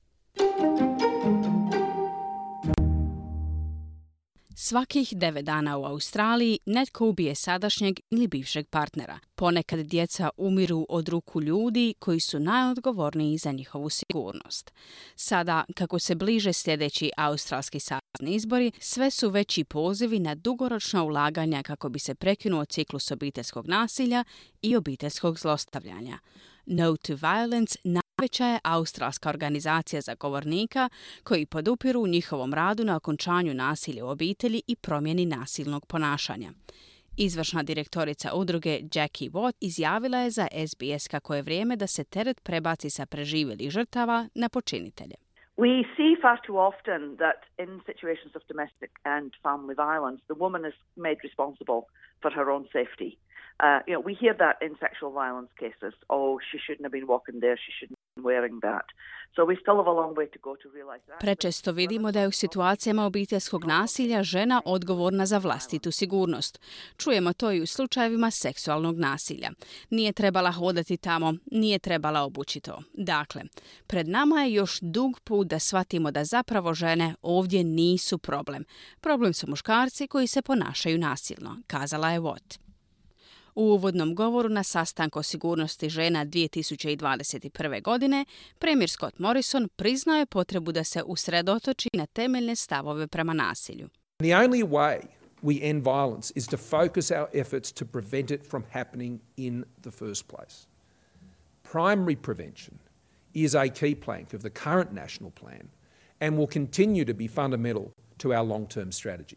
Svakih devet dana u Australiji netko ubije sadašnjeg ili bivšeg partnera. Ponekad djeca umiru od ruku ljudi koji su najodgovorniji za njihovu sigurnost. Sada, kako se bliže sljedeći australski savezni izbori, sve su veći pozivi na dugoročna ulaganja kako bi se prekinuo ciklus obiteljskog nasilja i obiteljskog zlostavljanja. No to Violence najveća je australska organizacija zagovornika koji podupiru u njihovom radu na okončanju nasilja u obitelji i promjeni nasilnog ponašanja. Izvršna direktorica udruge Jackie Watt izjavila je za S B S kako je vrijeme da se teret prebaci sa preživjelih žrtava na počinitelje. We see far too often that in situations of domestic and family violence, the woman is made responsible for her own safety. Uh, you know, we hear that in sexual violence cases. Oh, she shouldn't have been walking there. She shouldn't have been wearing that. So we still have a long way to go to realize that. Prečesto vidimo da je u situacijama obiteljskog nasilja žena odgovorna za vlastitu sigurnost. Čujemo to i u slučajevima seksualnog nasilja. Nije trebala hodati tamo, nije trebala obući to. Dakle, pred nama je još dug put da shvatimo da zapravo žene ovdje nisu problem. Problem su muškarci koji se ponašaju nasilno, kazala je Watt. U uvodnom govoru na sastanku o sigurnosti žena dvije tisuće dvadeset prve. godine, premijer Scott Morrison priznao je potrebu da se usredotoči na temeljne stavove prema nasilju. The only way we end violence is to focus our efforts to prevent it from happening in the first place. Primary prevention is a key plank of the current national plan and will continue to be fundamental to our long-term strategy.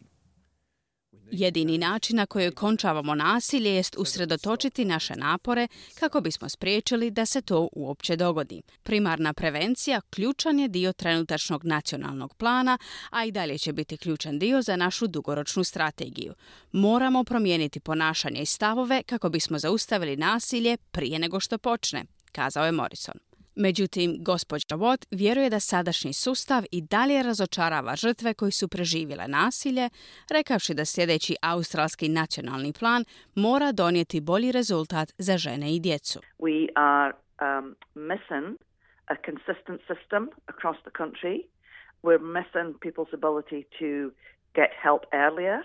Jedini način na koji okončavamo nasilje jest usredotočiti naše napore kako bismo spriječili da se to uopće dogodi. Primarna prevencija ključan je dio trenutačnog nacionalnog plana, a i dalje će biti ključan dio za našu dugoročnu strategiju. Moramo promijeniti ponašanje i stavove kako bismo zaustavili nasilje prije nego što počne, kazao je Morrison. Međutim, gospođa Watt vjeruje da sadašnji sustav i dalje razočarava žrtve koji su preživjele nasilje, rekavši da sljedeći australski nacionalni plan mora donijeti bolji rezultat za žene i djecu. We are um, missing a consistent system across the country. We're missing people's ability to get help earlier,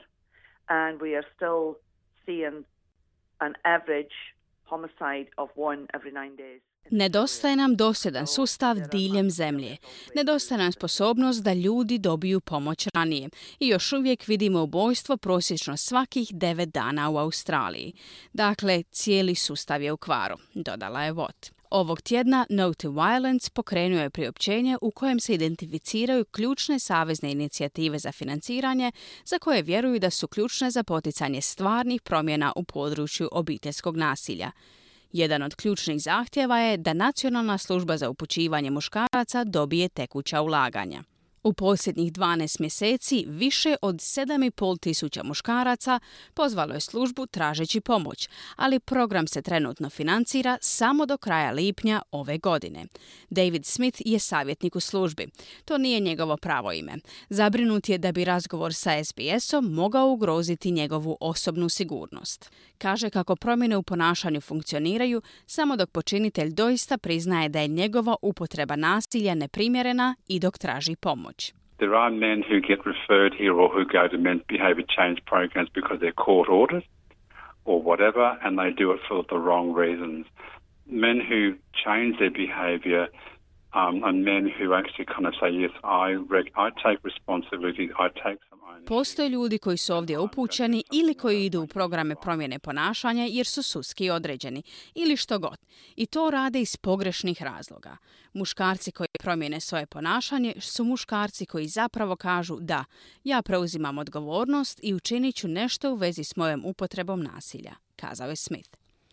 and we are still seeing an average homicide of one every nine days. Nedostaje nam dosljedan sustav diljem zemlje. Nedostaje nam sposobnost da ljudi dobiju pomoć ranije. I još uvijek vidimo ubojstvo prosječno svakih devet dana u Australiji. Dakle, cijeli sustav je u kvaru, dodala je Watt. Ovog tjedna No to Violence pokrenuo je priopćenje u kojem se identificiraju ključne savezne inicijative za financiranje za koje vjeruju da su ključne za poticanje stvarnih promjena u području obiteljskog nasilja. Jedan od ključnih zahtjeva je da Nacionalna služba za upućivanje muškaraca dobije tekuća ulaganja. U posljednjih dvanaest mjeseci više od sedam i pol tisuća muškaraca pozvalo je službu tražeći pomoć, ali program se trenutno financira samo do kraja lipnja ove godine. David Smith je savjetnik u službi. To nije njegovo pravo ime. Zabrinut je da bi razgovor sa S B S-om mogao ugroziti njegovu osobnu sigurnost. Kaže kako promjene u ponašanju funkcioniraju samo dok počinitelj doista priznaje da je njegova upotreba nasilja neprimjerena i dok traži pomoć. There are men who get referred here or who go to men's behaviour change programs because they're court ordered or whatever, and they do it for the wrong reasons. Men who change their behaviour um, and men who actually kind of say, yes, I, rec- I take responsibility, I take some ownership. Postoje ljudi koji su ovdje upućeni ili koji idu u programe promjene ponašanja jer su sudski određeni ili što god. I to rade iz pogrešnih razloga. Muškarci koji promijene svoje ponašanje su muškarci koji zapravo kažu da, ja preuzimam odgovornost i učinit ću nešto u vezi s mojom upotrebom nasilja, kazao je Smith.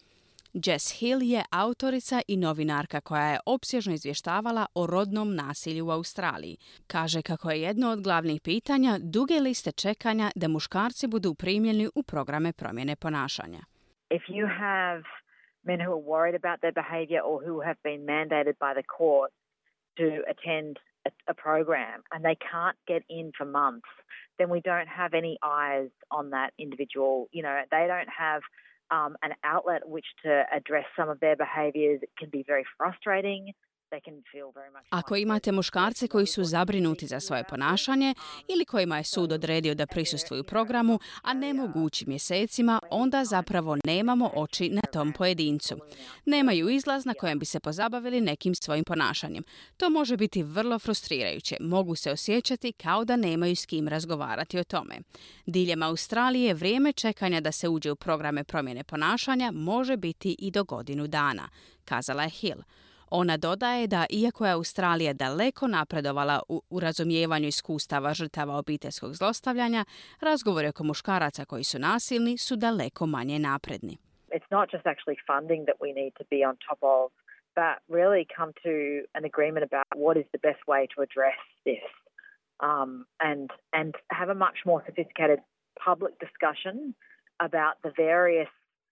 Jess Hill je autorica i novinarka koja je opsežno izvještavala o rodnom nasilju u Australiji. Kaže kako je jedno od glavnih pitanja duge liste čekanja da muškarci budu primljeni u programe promjene ponašanja. If you have men who are worried about their behaviour or who have been mandated by the court to attend a, a program and they can't get in for months, then we don't have any eyes on that individual. You know, they don't have Um, an outlet which to address some of their behaviours. It can be very frustrating. They can feel very much. Ako imate muškarce koji su zabrinuti za svoje ponašanje ili kojima je sud odredio da prisustvuju programu, a ne mogu ući mjesecima, onda zapravo nemamo oči na tom pojedincu. Nemaju izlaz na kojem bi se pozabavili nekim svojim ponašanjem. To može biti vrlo frustrirajuće. Mogu se osjećati kao da nemaju s kim razgovarati o tome. Diljem Australije vrijeme čekanja da se uđe u programe promjene ponašanja može biti i do godinu dana, kazala je Hill. Ona dodaje da, iako je Australija daleko napredovala u, u razumijevanju iskustava žrtava obiteljskog zlostavljanja, razgovori oko muškaraca koji su nasilni su daleko manje napredni. It's not just actually funding that we need to be on top of, but really come to an agreement about what is the best way to address this, um, and and have a much more sophisticated public discussion about the various.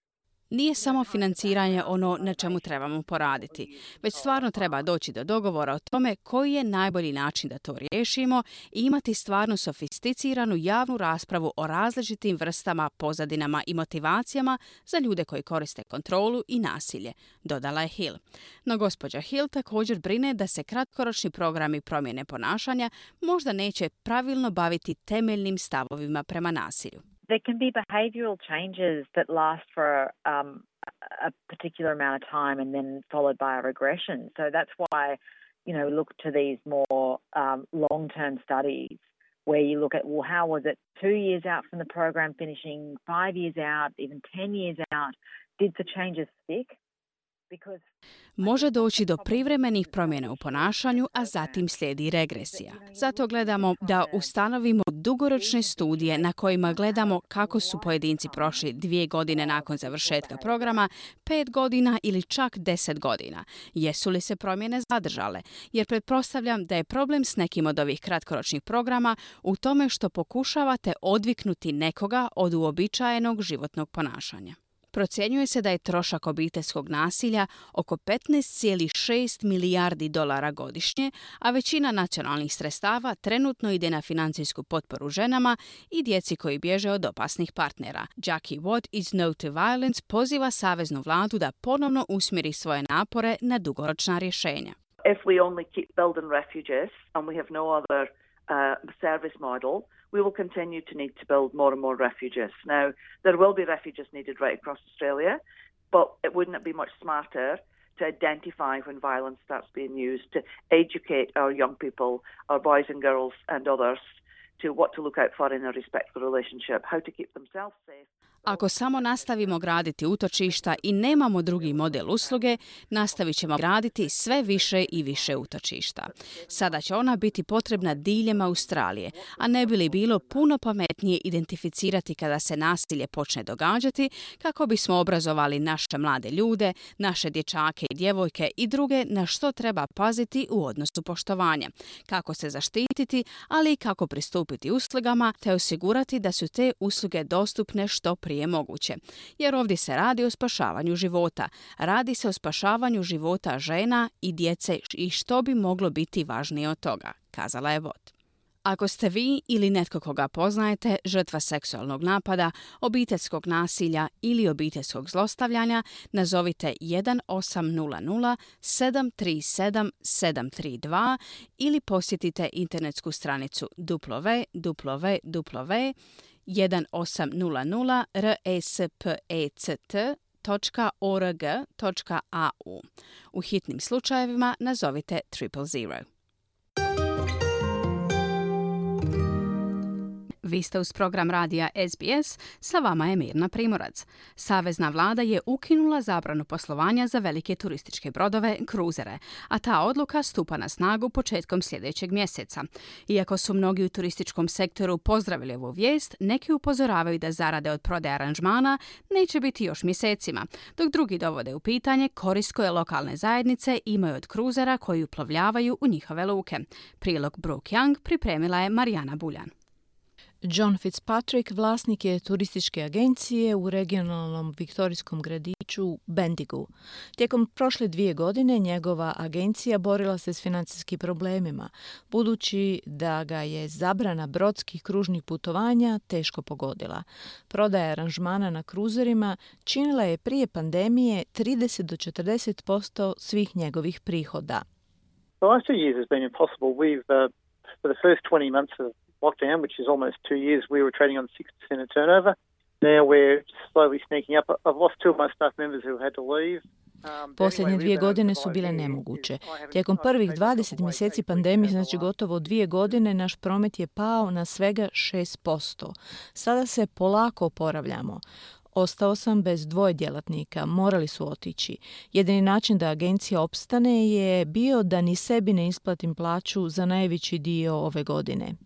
Nije samo financiranje ono na čemu trebamo poraditi, već stvarno treba doći do dogovora o tome koji je najbolji način da to riješimo i imati stvarno sofisticiranu javnu raspravu o različitim vrstama, pozadinama i motivacijama za ljude koji koriste kontrolu i nasilje, dodala je Hill. No gospođa Hill također brine da se kratkoročni programi promjene ponašanja možda neće pravilno baviti temeljnim stavovima prema nasilju. there can be behavioural changes that last for um, a particular amount of time and then followed by a regression. So that's why, you know, look to these more um, long-term studies where you look at, well, how was it two years out from the program finishing, five years out, even ten years out? Did the changes stick? Može doći do privremenih promjena u ponašanju, a zatim slijedi regresija. Zato gledamo da ustanovimo dugoročne studije na kojima gledamo kako su pojedinci prošli dvije godine nakon završetka programa, pet godina ili čak deset godina. Jesu li se promjene zadržale? Jer pretpostavljam da je problem s nekim od ovih kratkoročnih programa u tome što pokušavate odviknuti nekoga od uobičajenog životnog ponašanja. Procjenjuje se da je trošak obiteljskog nasilja oko petnaest zarez šest milijardi dolara godišnje, a većina nacionalnih sredstava trenutno ide na financijsku potporu ženama i djeci koji bježe od opasnih partnera. Jackie Watt iz No to Violence poziva saveznu vladu da ponovno usmjeri svoje napore na dugoročna rješenja. If we only keep building refuges and we have no other uh, service model, we will continue to need to build more and more refuges. Now, there will be refuges needed right across Australia, but it wouldn't it be much smarter to identify when violence starts being used, to educate our young people, our boys and girls and others, to what to look out for in a respectful relationship, how to keep themselves safe. Ako samo nastavimo graditi utočišta i nemamo drugi model usluge, nastavit ćemo graditi sve više i više utočišta. Sada će ona biti potrebna diljem Australije, a ne bi li bilo puno pametnije identificirati kada se nasilje počne događati kako bismo obrazovali naše mlade ljude, naše dječake i djevojke i druge na što treba paziti u odnosu poštovanja, kako se zaštititi, ali i kako pristupiti uslugama te osigurati da su te usluge dostupne što prije je moguće. Jer ovdje se radi o spašavanju života. Radi se o spašavanju života žena i djece i što bi moglo biti važnije od toga, kazala je Watt. Ako ste vi ili netko koga poznajete žrtva seksualnog napada, obiteljskog nasilja ili obiteljskog zlostavljanja, nazovite jedan osam nula nula sedam tri sedam sedam tri dva ili posjetite internetsku stranicu w w w jedan osam nula nula respect točka org točka a u. U hitnim slučajevima nazovite triple zero. Vi ste uz program radija S B S, sa vama je Mirna Primorac. Savezna vlada je ukinula zabranu poslovanja za velike turističke brodove, kruzere, a ta odluka stupa na snagu početkom sljedećeg mjeseca. Iako su mnogi u turističkom sektoru pozdravili ovu vijest, neki upozoravaju da zarade od prodaje aranžmana neće biti još mjesecima, dok drugi dovode u pitanje korist koje lokalne zajednice imaju od kruzera koji uplovljavaju u njihove luke. Prilog Brooke Young pripremila je Marijana Buljan. John Fitzpatrick vlasnik je turističke agencije u regionalnom viktorijskom gradiću Bendigu. Tijekom prošle dvije godine njegova agencija borila se s financijskim problemima, budući da ga je zabrana brodskih kružnih putovanja teško pogodila. Prodaja aranžmana na kruzerima činila je prije pandemije trideset do četrdeset posto svih njegovih prihoda. The last two years has been impossible. We've, uh, for the first twenty months of lockdown, which is almost two years, we were trading on six percent of turnover. Now we're slowly sneaking up. I've lost two of my staff members who had to leave. Posljednje dvije godine su bile nemoguće. Tijekom prvih dvadeset mjeseci pandemije, znači gotovo dvije godine, naš promet je pao na svega šest posto. Sada se polako oporavljamo. Ostao sam bez dvoje djelatnika, morali su otići. Jedini način da agencija opstane je bio da ni sebi ne isplatim plaću za najveći dio ove godine.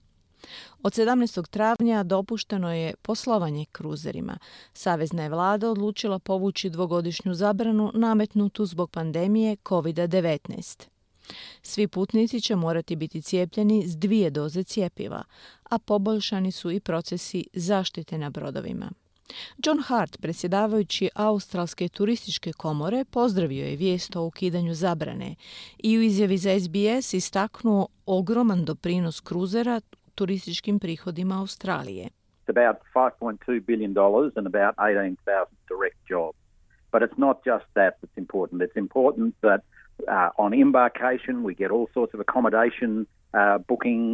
Od sedamnaestog travnja dopušteno je poslovanje kruzerima. Savezna je vlada odlučila povući dvogodišnju zabranu nametnutu zbog pandemije kovid devetnaest. Svi putnici će morati biti cijepljeni s dvije doze cjepiva, a poboljšani su i procesi zaštite na brodovima. John Hart, predsjedavajući Australske turističke komore, pozdravio je vijest o ukidanju zabrane i u izjavi za S B S istaknuo ogroman doprinos kruzera turističkim prihodima Australije. It's about five point two billion dollars and about eighteen thousand direct jobs. But it's not just that that's important. It's important that uh, on embarkation we get all sorts of accommodation uh, bookings.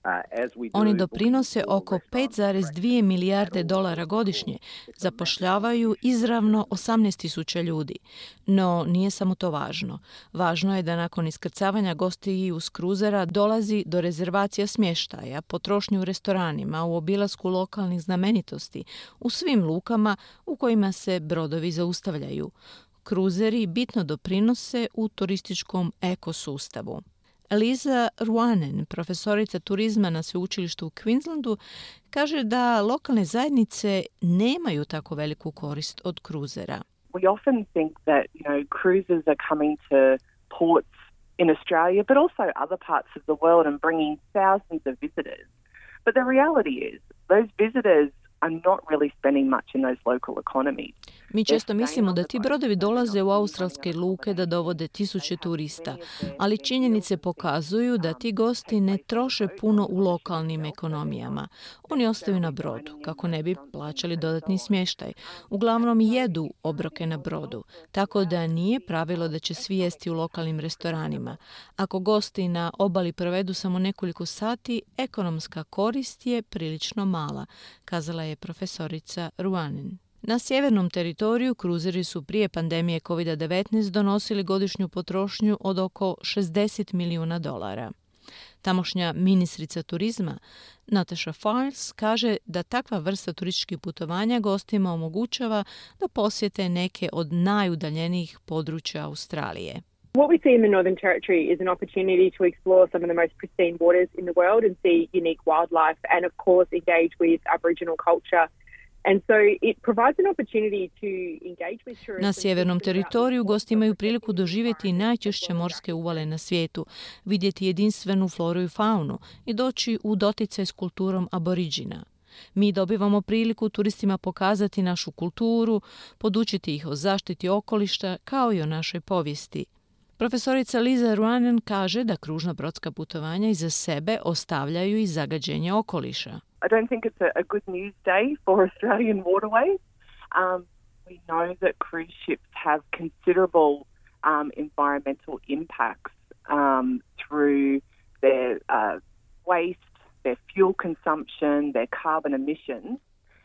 Oni doprinose oko pet zarez dvije milijarde dolara godišnje, zapošljavaju izravno osamnaest tisuća ljudi. No, nije samo to važno. Važno je da nakon iskrcavanja gostiju s kruzera dolazi do rezervacija smještaja, potrošnje u restoranima, u obilasku lokalnih znamenitosti, u svim lukama u kojima se brodovi zaustavljaju. Kruzeri bitno doprinose u turističkom ekosustavu. Liza Ruanen, profesorica turizma na sveučilištu u Queenslandu, kaže da lokalne zajednice nemaju tako veliku korist od kruzera. We often think that, you know, cruises are coming to ports in Australia, but also other parts of the world and bringing thousands of visitors. But the reality is, those visitors are not really spending much in those local economies. Mi često mislimo da ti brodovi dolaze u australske luke da dovode tisuće turista, ali činjenice pokazuju da ti gosti ne troše puno u lokalnim ekonomijama. Oni ostaju na brodu, kako ne bi plaćali dodatni smještaj. Uglavnom jedu obroke na brodu, tako da nije pravilo da će svi jesti u lokalnim restoranima. Ako gosti na obali provedu samo nekoliko sati, ekonomska korist je prilično mala, kazala je profesorica Ruanen. Na sjevernom teritoriju kruzeri su prije pandemije kovid devetnaest donosili godišnju potrošnju od oko šezdeset milijuna dolara. Tamošnja ministrica turizma Natasha Files kaže da takva vrsta turističkih putovanja gostima omogućava da posjete neke od najudaljenijih područja Australije. What we see in the Northern Territory is an opportunity to explore some of the most pristine waters in the world and see unique wildlife and, of course, engage with Aboriginal culture. And so it provides an opportunity to engage with tourists. Na sjevernom teritoriju gosti imaju priliku doživjeti najčešće morske uvale na svijetu, vidjeti jedinstvenu floru i faunu i doći u doticaj s kulturom aboriđina. Mi dobivamo priliku turistima pokazati našu kulturu, podučiti ih o zaštiti okoliša kao i o našoj povijesti. Profesorica Liza Ruanen kaže da kružna brodska putovanja iza sebe ostavljaju i zagađenje okoliša. I don't think it's a, a good news day for Australian waterways. Um, we know that cruise ships have considerable um, environmental impacts um, through their uh, waste, their fuel consumption, their carbon emissions.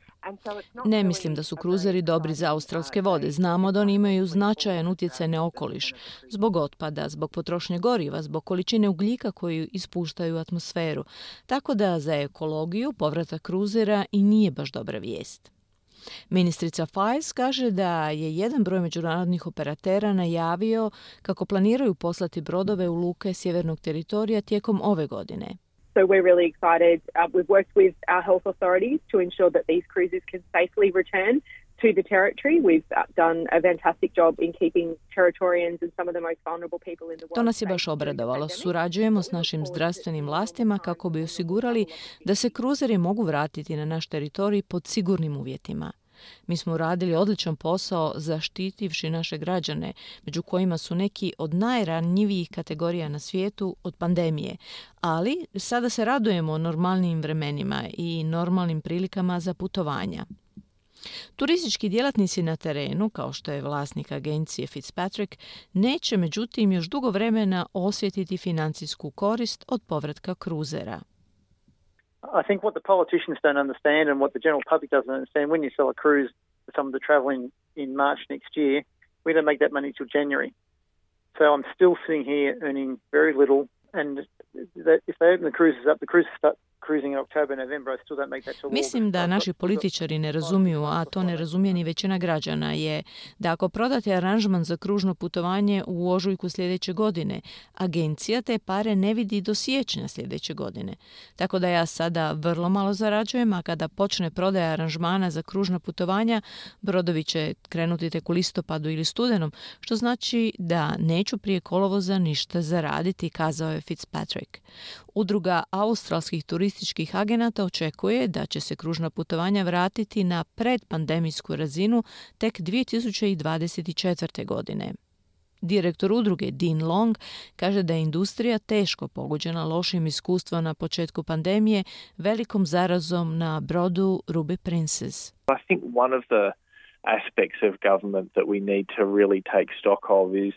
Ne mislim da su kruzeri dobri za australske vode. Znamo da oni imaju značajan utjecaj na okoliš. Zbog otpada, zbog potrošnje goriva, zbog količine ugljika koju ispuštaju u atmosferu. Tako da za ekologiju povratak kruzera i nije baš dobra vijest. Ministrica Files kaže da je jedan broj međunarodnih operatera najavio kako planiraju poslati brodove u luke sjevernog teritorija tijekom ove godine. So we're really excited. Uh, we've worked with our health authorities to ensure that these cruises can safely return to the territory. We've done a fantastic job in keeping Territorians and some of the most vulnerable people in the world. To nas je baš obradovalo. Surađujemo s našim zdravstvenim vlastima kako bi osigurali da se kruzeri mogu vratiti na naš teritorij pod sigurnim uvjetima. Mi smo uradili odličan posao zaštitivši naše građane, među kojima su neki od najranjivijih kategorija na svijetu od pandemije. Ali sada se radujemo normalnim vremenima i normalnim prilikama za putovanja. Turistički djelatnici na terenu, kao što je vlasnik agencije Fitzpatrick, neće međutim još dugo vremena osjetiti financijsku korist od povratka kruzera. I think what the politicians don't understand and what the general public doesn't understand, when you sell a cruise to someone to travel in, in March next year, we don't make that money till January. So I'm still sitting here earning very little, and that if they open the cruises up, the cruises start cruising in October, November, I still don't make that till August. Mislim da naši političari ne razumiju, a to ne razumije ni većina građana, je da ako prodate aranžman za kružno putovanje u ožujku sljedeće godine, agencija te pare ne vidi do siječnja sljedeće godine. Tako da ja sada vrlo malo zarađujem, a kada počne prodaja aranžmana za kružna putovanja, brodovi će krenuti tek u listopadu ili studenom, što znači da neću prije kolovoza ništa zaraditi, kazao je Fitzpatrick. Udruga australskih turističkih agenata očekuje da će se kružna putovanja vratiti na predpandemijsku razinu tek dvije tisuće dvadeset četvrte. godine. Direktor udruge Dean Long kaže da je industrija teško pogođena lošim iskustvom na početku pandemije velikom zarazom na brodu Ruby Princess. I think one of the aspects of government that we need to really take stock of is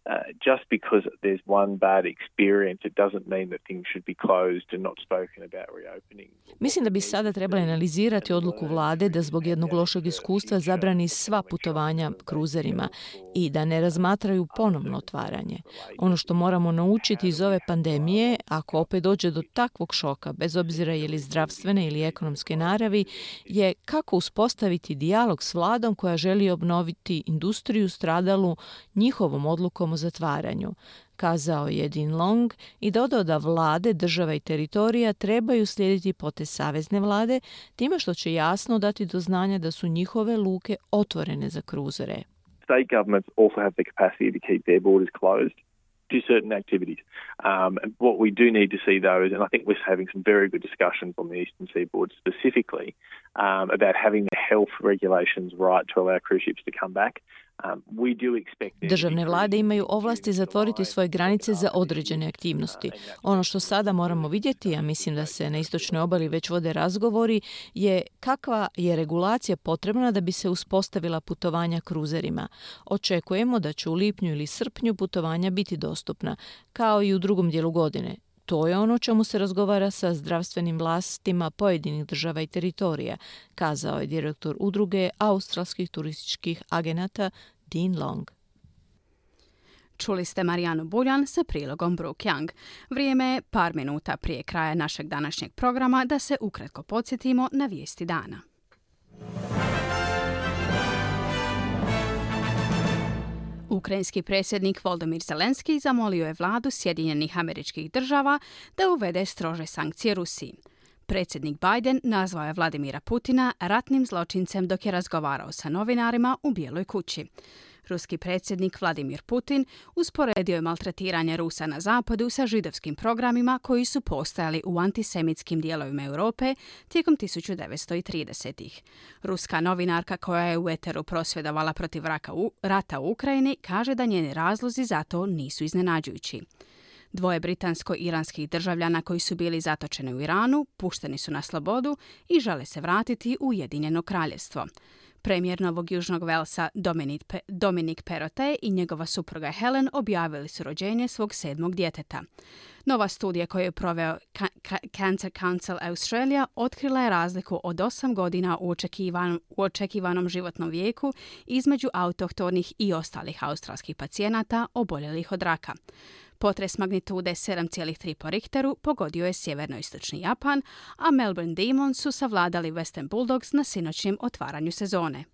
Uh, just because there's one bad experience, it doesn't mean that things should be closed and not spoken about reopening. Mislim da bi sada trebali analizirati odluku vlade da zbog jednog lošeg iskustva zabrani sva putovanja kruzerima i da ne razmatraju ponovno otvaranje. Ono što moramo naučiti iz ove pandemije, ako opet dođe do takvog šoka, bez obzira je li zdravstvene ili ekonomske naravi, je kako uspostaviti dijalog s vladom koja želi obnoviti industriju stradalu njihovom odlukom o zatvaranju, kazao je Dean Long i dodao da vlade, država i teritorija trebaju slijediti potez savezne vlade, time što će jasno dati do znanja da su njihove luke otvorene za kruzere. State governments also have the capacity to keep their borders closed to certain activities. Um, and what we do need to see, though, is, and I think we're having some very good discussions on the eastern seaboard specifically, um, about having the health regulations right to allow cruise ships to come back. Državne vlade imaju ovlasti zatvoriti svoje granice za određene aktivnosti. Ono što sada moramo vidjeti, a mislim da se na istočnoj obali već vode razgovori, je kakva je regulacija potrebna da bi se uspostavila putovanja kruzerima. Očekujemo da će u lipnju ili srpnju putovanja biti dostupna, kao i u drugom dijelu godine. To je ono čemu se razgovara sa zdravstvenim vlastima pojedinih država i teritorija, kazao je direktor udruge australskih turističkih agenata Dean Long. Čuli ste Marijanu Buljan sa prilogom Brooke Young. Vrijeme je par minuta prije kraja našeg današnjeg programa da se ukratko podsjetimo na vijesti dana. Ukrajinski predsjednik Volodymyr Zelenski zamolio je vladu Sjedinjenih Američkih Država da uvede strože sankcije Rusiji. Predsjednik Biden nazvao je Vladimira Putina ratnim zločincem dok je razgovarao sa novinarima u Bijeloj kući. Ruski predsjednik Vladimir Putin usporedio je maltretiranje Rusa na zapadu sa židovskim programima koji su postojali u antisemitskim dijelovima Europe tijekom tisuću devetsto tridesetih. Ruska novinarka koja je u eteru prosvjedovala protiv rata u Ukrajini kaže da njeni razlozi za to nisu iznenađujući. Dvoje britansko-iranskih državljana koji su bili zatočeni u Iranu pušteni su na slobodu i žele se vratiti u Ujedinjeno kraljevstvo. Premijer Novog Južnog Velsa Dominic Perrottet i njegova supruga Helen objavili su rođenje svog sedmog djeteta. Nova studija koju je proveo Cancer Council Australia otkrila je razliku od osam godina u očekivanom, u očekivanom životnom vijeku između autohtonih i ostalih australskih pacijenata oboljelih od raka. Potres magnitude sedam zarez tri po Richteru pogodio je sjevernoistočni Japan, a Melbourne Demons su savladali Western Bulldogs na sinoćnjem otvaranju sezone.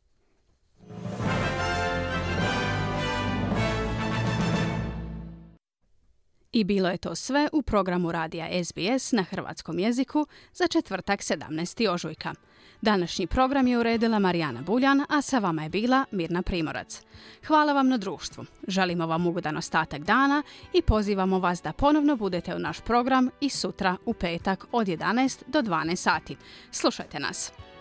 I bilo je to sve u programu radija S B S na hrvatskom jeziku za četvrtak sedamnaestog ožujka. Današnji program je uredila Marijana Buljan, a sa vama je bila Mirna Primorac. Hvala vam na društvu. Želimo vam ugodan ostatak dana i pozivamo vas da ponovno budete u naš program i sutra u petak od jedanaest do dvanaest sati. Slušajte nas.